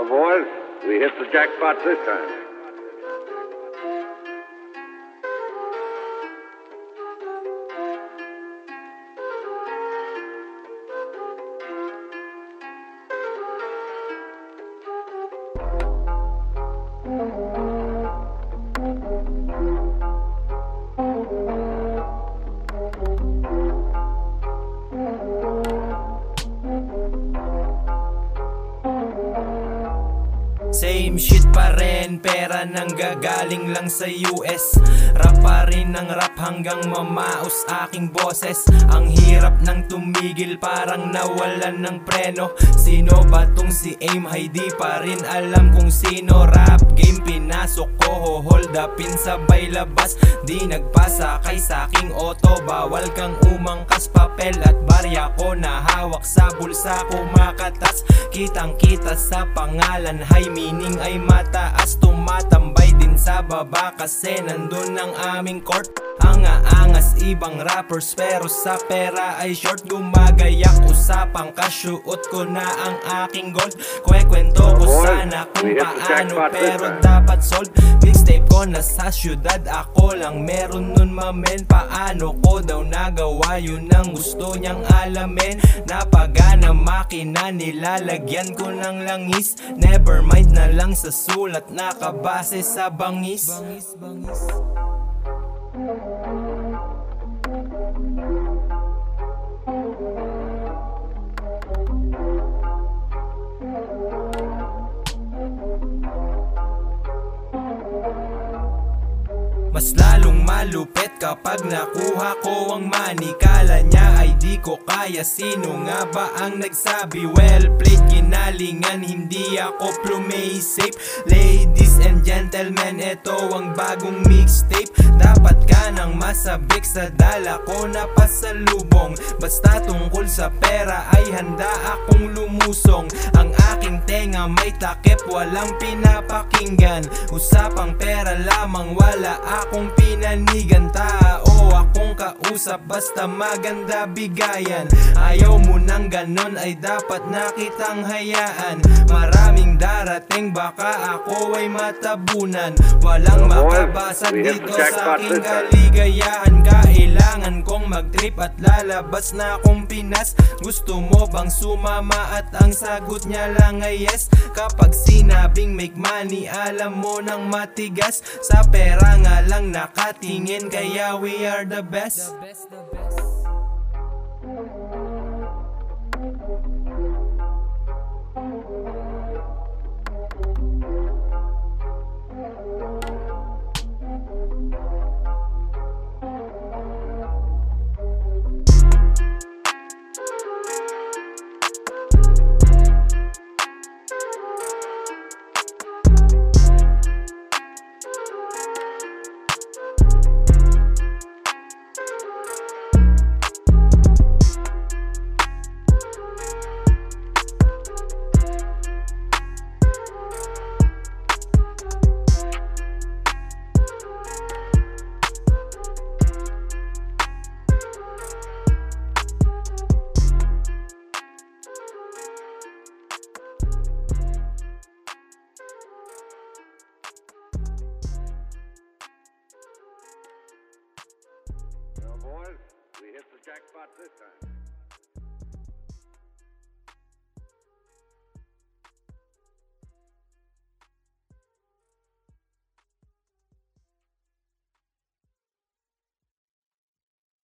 Well, boys, we hit the jackpot this time. Same shit pa rin, pera nang gagaling lang sa US. Rap pa rin ng rap hanggang mamaos aking boses. Ang hirap nang tumigil, parang nawalan ng preno. Sino ba tong si Aim? Hay di pa rin alam kung sino. Rap game pinasok ko, hold upin sabay labas. Di nagpasakay sa aking auto, bawal kang umangkas. Papel at barya ko na hawak sa bulsa ko makatas. Kitang kita sa pangalan, high meaning ay mataas. Tumatambay din sa baba kasi nandun ang aming court. Angas ibang rappers pero sa pera ay short. Gumagayak usapang kasyuot ko na ang aking gold. Kwento ko sana kung paano pero dapat sold. Mixtape ko na sa syudad, ako lang meron nun mamen. Paano ko daw nagawa yun ang gusto niyang alamin. Napagana makina nilalagyan ko ng langis. Never mind na lang sa sulat, nakabase sa bangis. Mas lalong malupit kapag nakuha ko ang money. Kala niya ay di ko kaya, sino nga ba ang nagsabi? Well played, ginalingan, hindi ako plumay safe. Ladies and gentlemen, ito ang bagong mixtape. Dapat ka nang masabik sa dala ko na pasalubong. Basta tungkol sa pera ay handa akong lumusong. Ang aking tenga may takip, walang pinapakinggan. Usapang pera lamang, wala akong pinanigan. Tao akong kausap, basta maganda bigayan. Ayaw mo nang ganon ay dapat nakitang hayaan. Maraming darating, baka ako ay matabunan. Walang makabasag dito sa aking kaligayahan. Kailangan kong mag-trip at lalabas na akong Pinas. Gusto mo bang sumama? At ang sagot niya lang ay yes. Kapag sinabing make money, alam mo nang matigas. Sa pera nga lang nakatingin, kaya we are the best. Well, boys, we hit the jackpot this time.